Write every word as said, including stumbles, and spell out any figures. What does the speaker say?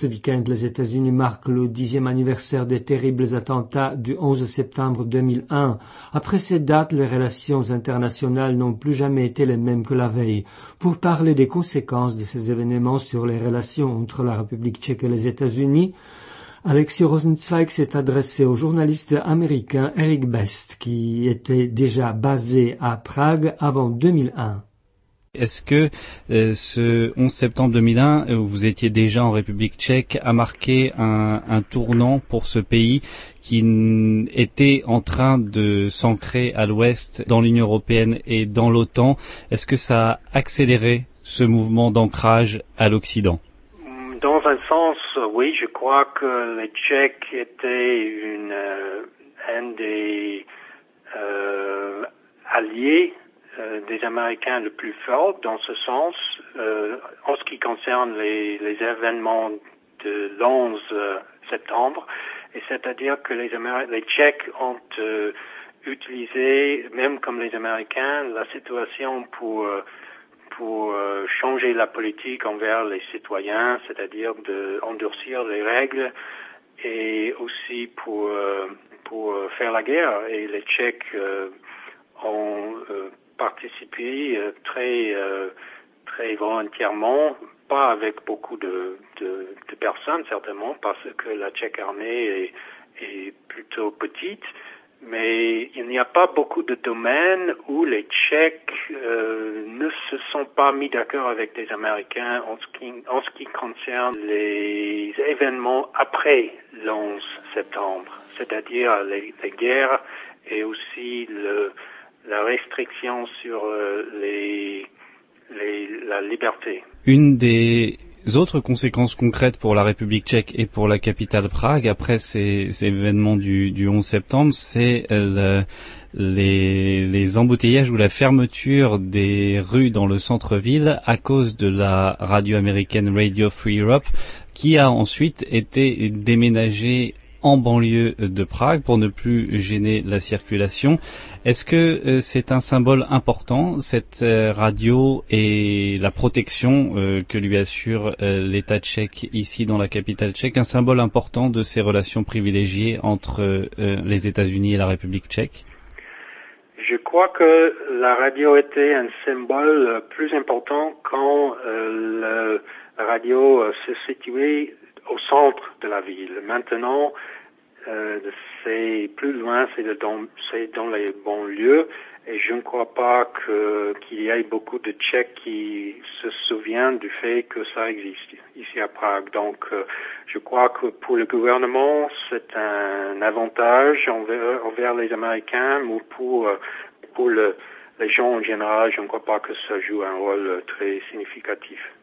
Ce week-end, les États-Unis marquent le dixième anniversaire des terribles attentats du onze septembre deux mille un. Après cette date, les relations internationales n'ont plus jamais été les mêmes que la veille. Pour parler des conséquences de ces événements sur les relations entre la République tchèque et les États-Unis, Alexis Rosenzweig s'est adressé au journaliste américain Eric Best, qui était déjà basé à Prague avant deux mille un. Est-ce que euh, ce onze septembre deux mille un, où vous étiez déjà en République tchèque, a marqué un, un tournant pour ce pays qui n- était en train de s'ancrer à l'ouest dans l'Union européenne et dans l'OTAN? Est-ce que ça a accéléré ce mouvement d'ancrage à l'Occident? Dans un sens, oui, je crois que les Tchèques étaient une, euh, un des euh, alliés euh, des Américains le plus fort dans ce sens, euh, en ce qui concerne les, les événements de l'onze septembre, et c'est-à-dire que les, Améri- les Tchèques ont euh, utilisé, même comme les Américains, la situation pour euh, pour euh, changer la politique envers les citoyens, c'est-à-dire de endurcir les règles, et aussi pour euh, pour faire la guerre. Et les Tchèques euh, ont euh, participé euh, très euh, très volontairement, pas avec beaucoup de, de de personnes certainement, parce que la Tchèque armée est, est plutôt petite. Mais il n'y a pas beaucoup de domaines où les Tchèques euh, ne se sont pas mis d'accord avec les Américains en ce qui, en ce qui concerne les événements après l'onze septembre, c'est-à-dire les, les guerres et aussi le, la restriction sur euh, les, les, la liberté. Une des autres conséquences concrètes pour la République tchèque et pour la capitale Prague après ces, ces événements du, du onze septembre, c'est le, les, les embouteillages ou la fermeture des rues dans le centre-ville à cause de la radio américaine Radio Free Europe, qui a ensuite été déménagée en banlieue de Prague pour ne plus gêner la circulation. Est-ce que euh, c'est un symbole important, cette euh, radio, et la protection euh, que lui assure euh, l'État tchèque ici dans la capitale tchèque, un symbole important de ces relations privilégiées entre euh, les États-Unis et la République tchèque? Je crois que la radio était un symbole plus important quand euh, le, la radio euh, se situait au centre de la ville. Maintenant, euh, c'est plus loin, c'est dans, c'est dans les banlieues, et je ne crois pas que, qu'il y ait beaucoup de Tchèques qui se souviennent du fait que ça existe ici à Prague. Donc, euh, je crois que pour le gouvernement, c'est un avantage envers, envers les Américains, ou pour, pour le, les gens en général, je ne crois pas que ça joue un rôle très significatif.